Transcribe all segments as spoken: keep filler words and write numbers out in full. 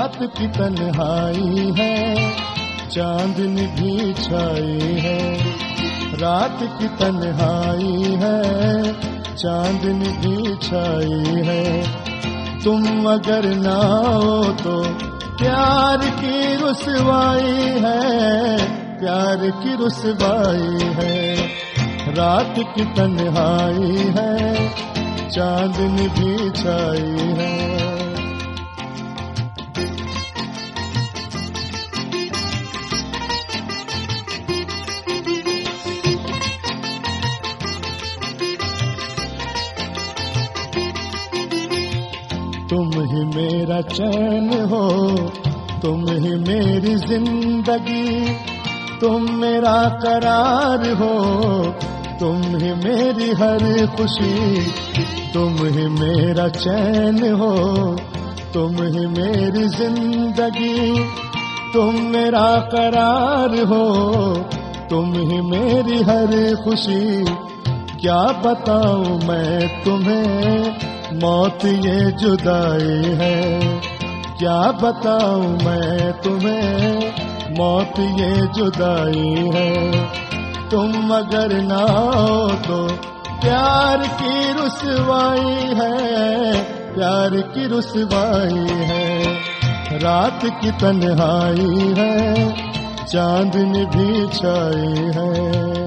रात की तन्हाई है, चांदनी भी छाई है। रात की तन्हाई है, चांदनी भी छाई है। तुम अगर ना हो तो प्यार की रुसवाई है, प्यार की रुसवाई है। रात की तन्हाई है, चांदनी भी छाई है। तुम ही मेरा चैन हो, तुम ही मेरी जिंदगी, तुम मेरा करार हो, तुम ही मेरी हर खुशी। तुम ही मेरा चैन हो, तुम ही मेरी जिंदगी, तुम मेरा करार हो, तुम ही मेरी हर खुशी। क्या बताऊं मैं तुम्हें, मौत ये जुदाई है। क्या बताऊं मैं तुम्हें, मौत ये जुदाई है। तुम अगर ना हो तो प्यार की रुसवाई है, प्यार की रुसवाई है। रात की तन्हाई है, चांदनी भी छाई है।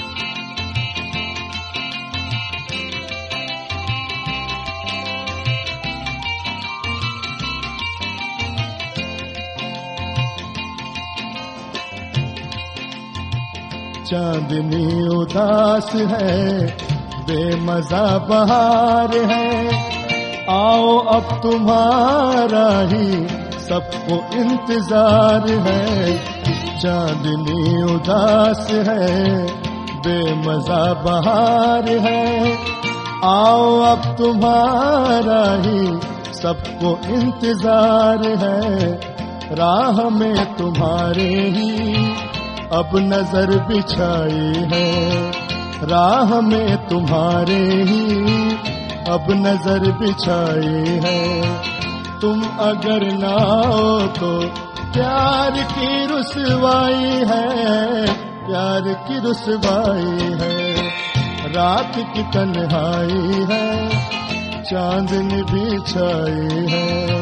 चांदनी उदास है, बेमज़ा बहार है। आओ अब तुम्हारा ही सबको इंतजार है। चांदनी उदास है, बेमज़ा बहार है। आओ अब तुम्हारा ही सबको इंतजार है। राह में तुम्हारे ही अब नजर बिछाई है। राह में तुम्हारे ही अब नजर बिछाई है। तुम अगर ना हो तो प्यार की रुसवाई है, प्यार की रुसवाई है। रात की तन्हाई है, चांदनी भी छाई है।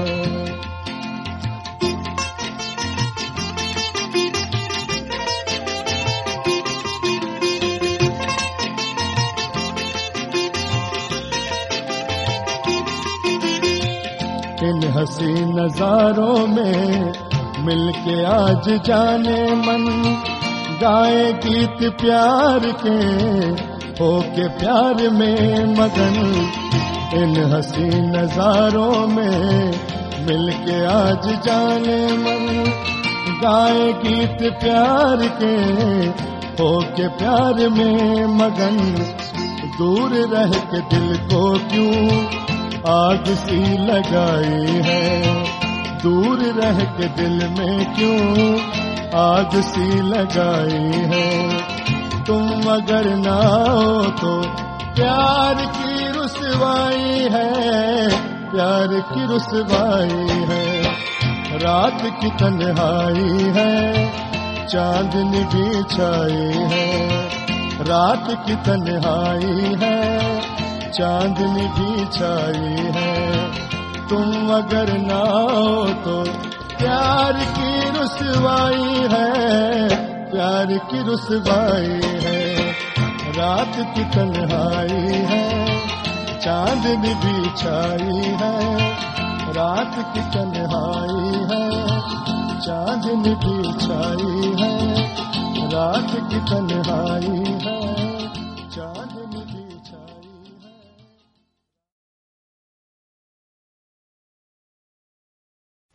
इन हसी नजारों में मिलके आज जाने मन, गाए गीत प्यार के होके प्यार में मगन। इन हसी नजारों में मिलके आज जाने मन, गाए गीत प्यार के होके प्यार में मगन। दूर रह के दिल को क्यों आग सी लगाई है, दूर रह के दिल में क्यों आग सी लगाई है। तुम अगर ना हो तो प्यार की रुसवाई है, प्यार की रुसवाई है। रात की तन्हाई है, चांदनी भी छाई है। रात की तन्हाई है, चांदनी भी छाई है। तुम अगर ना हो तो प्यार की रुसवाई है, प्यार की रुसवाई है। रात की तन्हाई है, चांदनी भी छाई है। रात की तन्हाई है, चांदनी भी छाई है। रात की तन्हाई